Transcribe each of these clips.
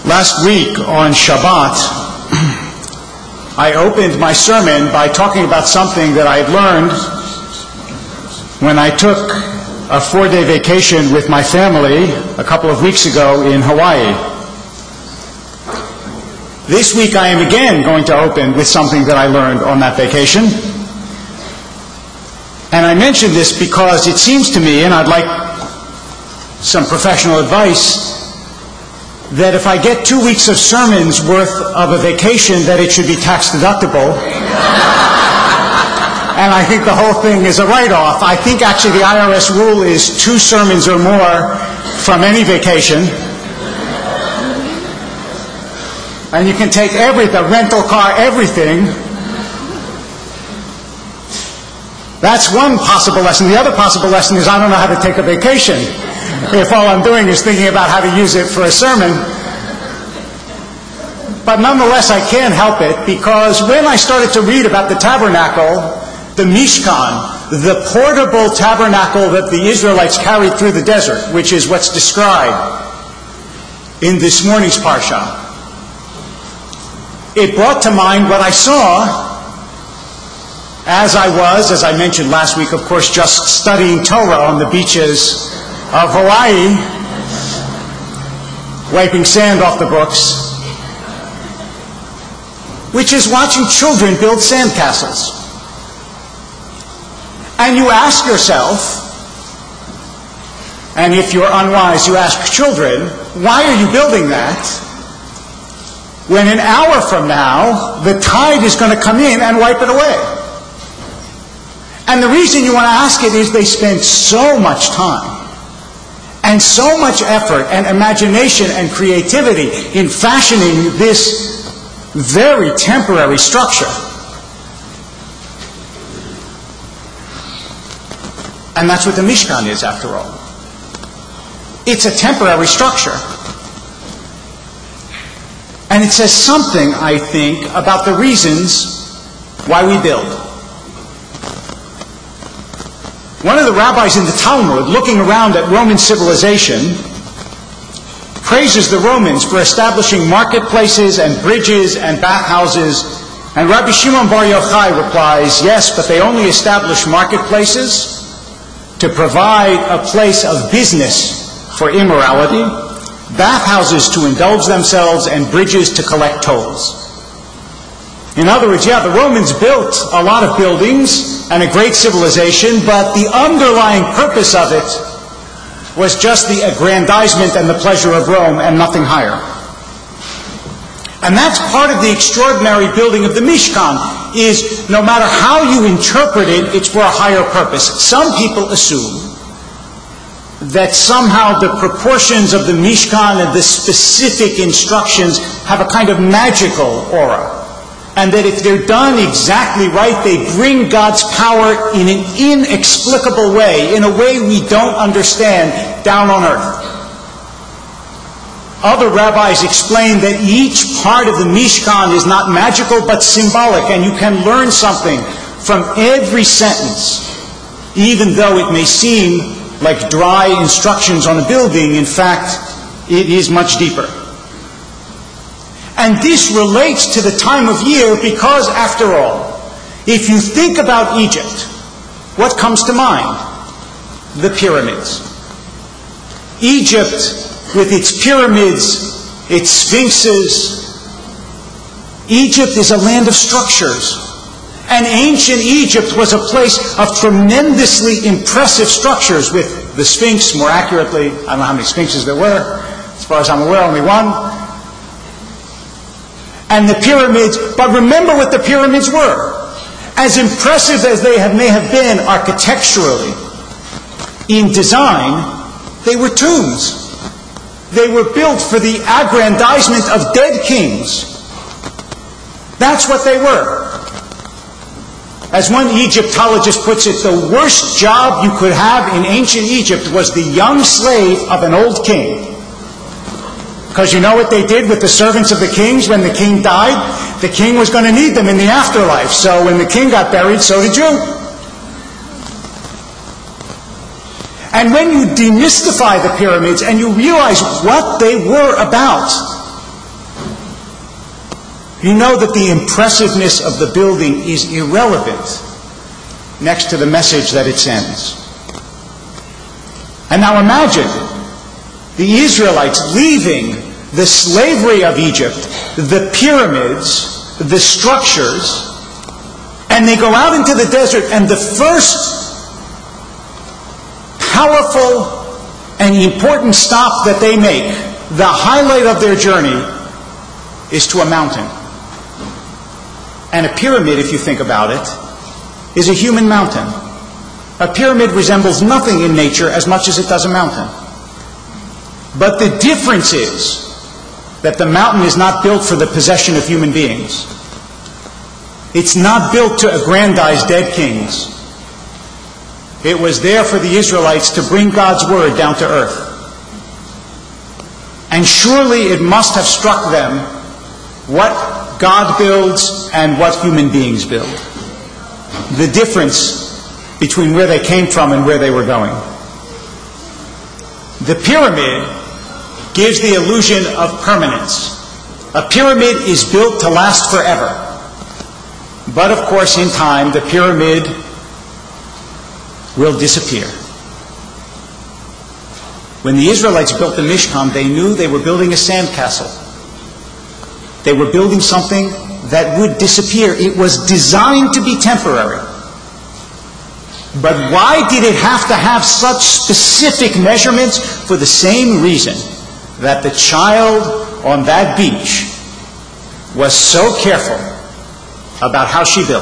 Last week on Shabbat, I opened my sermon by talking about something that I had learned when I took a 4-day vacation with my family a couple of weeks ago in Hawaii. This week I am again going to open with something that I learned on that vacation. And I mention this because it seems to me, and I'd like some professional advice, that if I get 2 weeks of sermons worth of a vacation, that it should be tax deductible. And I think the whole thing is a write-off. I think actually the IRS rule is 2 sermons or more from any vacation. And you can take the rental car, everything. That's one possible lesson. The other possible lesson is I don't know how to take a vacation if all I'm doing is thinking about how to use it for a sermon. But nonetheless, I can't help it, because when I started to read about the tabernacle, the Mishkan, the portable tabernacle that the Israelites carried through the desert, which is what's described in this morning's Parsha, it brought to mind what I saw as I mentioned last week, of course, just studying Torah on the beaches of Hawaii, wiping sand off the books, which is watching children build sandcastles. And you ask yourself, and if you're unwise, you ask children, why are you building that when an hour from now the tide is going to come in and wipe it away? And the reason you want to ask it is they spend so much time and so much effort and imagination and creativity in fashioning this very temporary structure. And that's what the Mishkan is, after all. It's a temporary structure. And it says something, I think, about the reasons why we build. One of the rabbis in the Talmud, looking around at Roman civilization, praises the Romans for establishing marketplaces and bridges and bathhouses. And Rabbi Shimon Bar Yochai replies, yes, but they only established marketplaces to provide a place of business for immorality, bathhouses to indulge themselves, and bridges to collect tolls. In other words, the Romans built a lot of buildings and a great civilization, but the underlying purpose of it was just the aggrandizement and the pleasure of Rome and nothing higher. And that's part of the extraordinary building of the Mishkan, is no matter how you interpret it, it's for a higher purpose. Some people assume that somehow the proportions of the Mishkan and the specific instructions have a kind of magical aura, and that if they're done exactly right, they bring God's power in an inexplicable way, in a way we don't understand, down on earth. Other rabbis explain that each part of the Mishkan is not magical but symbolic, and you can learn something from every sentence, even though it may seem like dry instructions on a building. In fact, it is much deeper. And this relates to the time of year because, after all, if you think about Egypt, what comes to mind? The pyramids. Egypt, with its pyramids, its sphinxes. Egypt is a land of structures. And ancient Egypt was a place of tremendously impressive structures, with the Sphinx, more accurately, I don't know how many sphinxes there were. As far as I'm aware, only one. And the pyramids, but remember what the pyramids were. As impressive as they may have been architecturally, in design, they were tombs. They were built for the aggrandizement of dead kings. That's what they were. As one Egyptologist puts it, the worst job you could have in ancient Egypt was the young slave of an old king. Because you know what they did with the servants of the kings when the king died? The king was going to need them in the afterlife. So when the king got buried, so did you. And when you demystify the pyramids and you realize what they were about, you know that the impressiveness of the building is irrelevant next to the message that it sends. And now imagine the Israelites leaving the slavery of Egypt, the pyramids, the structures, and they go out into the desert, and the first powerful and important stop that they make, the highlight of their journey, is to a mountain. And a pyramid, if you think about it, is a human mountain. A pyramid resembles nothing in nature as much as it does a mountain. But the difference is that the mountain is not built for the possession of human beings. It's not built to aggrandize dead kings. It was there for the Israelites to bring God's word down to earth. And surely it must have struck them what God builds and what human beings build. The difference between where they came from and where they were going. The pyramid gives the illusion of permanence. A pyramid is built to last forever. But of course, in time, the pyramid will disappear. When the Israelites built the Mishkan, they knew they were building a sandcastle. They were building something that would disappear. It was designed to be temporary. But why did it have to have such specific measurements? For the same reason that the child on that beach was so careful about how she built.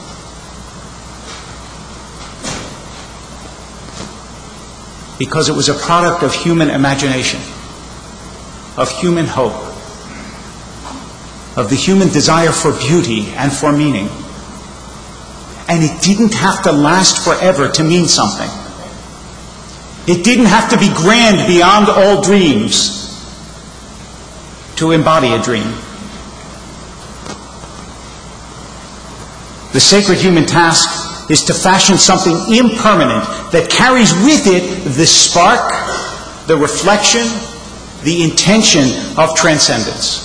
Because it was a product of human imagination, of human hope, of the human desire for beauty and for meaning. And it didn't have to last forever to mean something. It didn't have to be grand beyond all dreams to embody a dream. The sacred human task is to fashion something impermanent that carries with it the spark, the reflection, the intention of transcendence.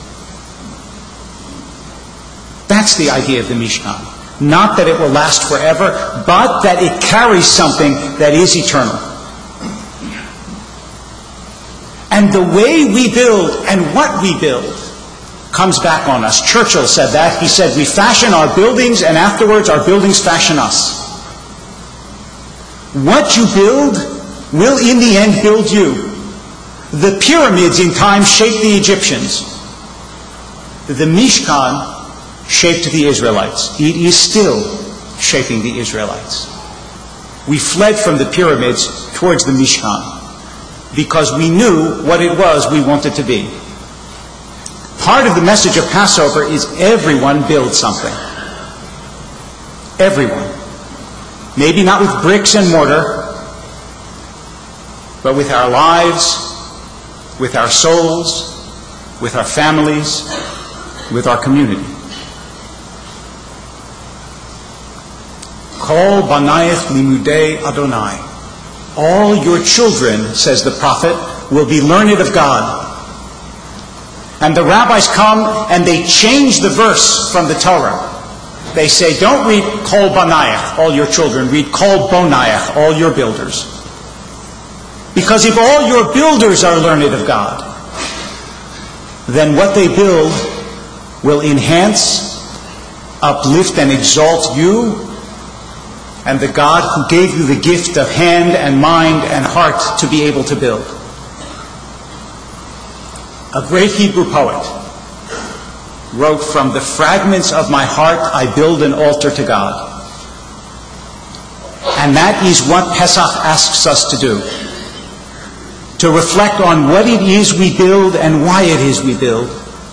That's the idea of the Mishkan. Not that it will last forever, but that it carries something that is eternal. And the way we build and what we build comes back on us. Churchill said that. He said, we fashion our buildings and afterwards our buildings fashion us. What you build will in the end build you. The pyramids in time shaped the Egyptians. The Mishkan shaped the Israelites. It is still shaping the Israelites. We fled from the pyramids towards the Mishkan because we knew what it was we wanted to be. Part of the message of Passover is everyone builds something. Everyone. Maybe not with bricks and mortar, but with our lives, with our souls, with our families, with our community. Kol banayich limudei Adonai. All your children, says the prophet, will be learned of God. And the rabbis come and they change the verse from the Torah. They say, don't read Kol banayich, all your children. Read Kol bonayich, all your builders. Because if all your builders are learned of God, then what they build will enhance, uplift, and exalt you and the God who gave you the gift of hand and mind and heart to be able to build. A great Hebrew poet wrote, from the fragments of my heart I build an altar to God. And that is what Pesach asks us to do. To reflect on what it is we build and why it is we build.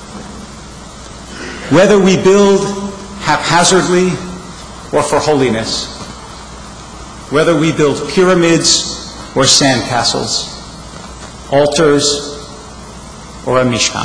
Whether we build haphazardly or for holiness. Whether we build pyramids or sandcastles, altars or a Mishkan.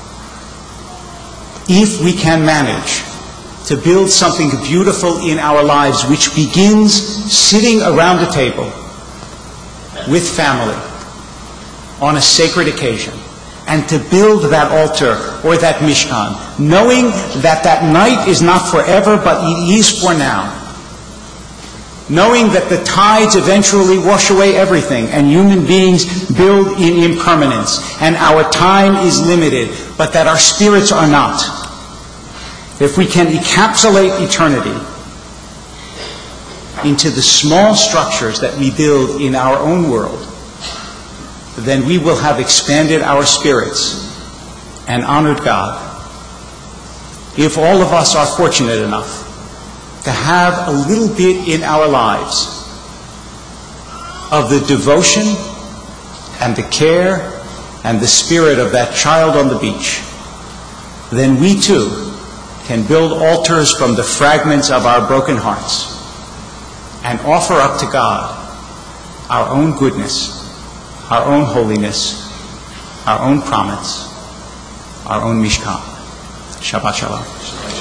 If we can manage to build something beautiful in our lives which begins sitting around a table with family on a sacred occasion, and to build that altar or that Mishkan, knowing that that night is not forever, but it is for now. Knowing that the tides eventually wash away everything, and human beings build in impermanence, and our time is limited, but that our spirits are not. If we can encapsulate eternity into the small structures that we build in our own world, then we will have expanded our spirits and honored God. If all of us are fortunate enough to have a little bit in our lives of the devotion and the care and the spirit of that child on the beach, then we too can build altars from the fragments of our broken hearts and offer up to God our own goodness, our own holiness, our own promise, our own Mishkan. Shabbat Shalom.